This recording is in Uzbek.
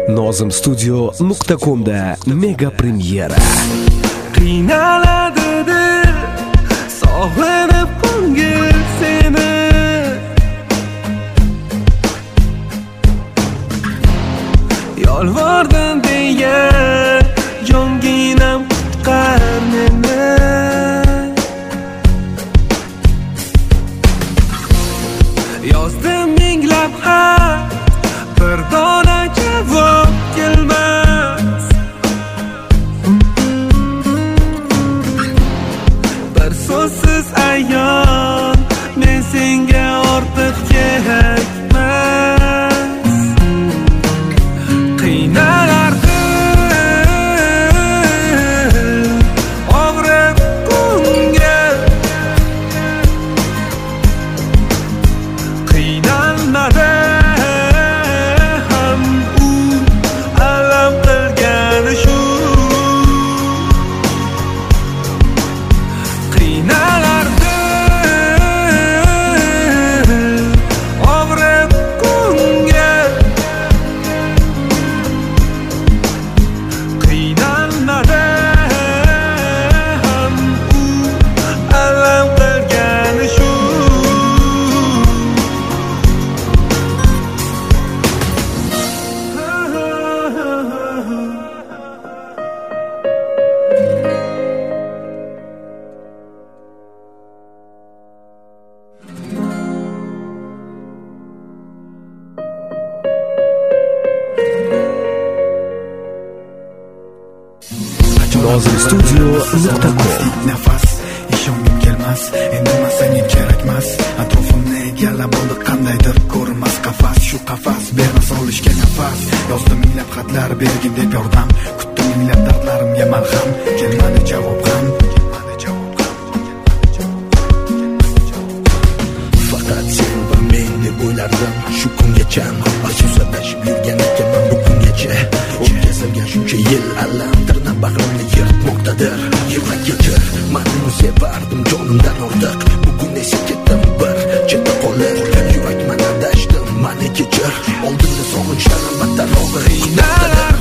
nozimstudio.com'da mega premyera. Qiynaladi dil, sog'lanib ko'ngil seni. Yolvordim deya jonginam qutqar meni. Yozdim minglab xat, bir dona javob kelmas. Bir so'zsiz ayon, men senga ortiq kerakmas. Qiynalardi, og'rib ko'ngil, qiynalmadi ham u, alam qilgani shu. Qiynalardi, og'rib ko'ngil, qiynalmadi ham u, alam qilgani shu. nozimstudio.com. Nafas ishongim kelmas, endimasanga kerakmas. Atrofimni egallab oldi qandaydir ko'rinmas qafas. Shu qafas bermas olishga nafas. Yozdim minglab xatlar, bergin deb yordam. Kutdim minglab dardlarimga malham. Kelmadi javob ham. Faqat sen va men deb o'ylardim shu kungacha. Afsuslanib yurgan ekanman bugungacha. O'tkazilgan shuncha yil allantirna bag'rimni yirtmoqdadir. Yig'lab kechir, men uni sevardim jonimdan ortiq. Bugun esa ketdim bir chetda qolib. Yurak men adashdim, meni kechir. Oldimda sog'inchlarim battar og'ir.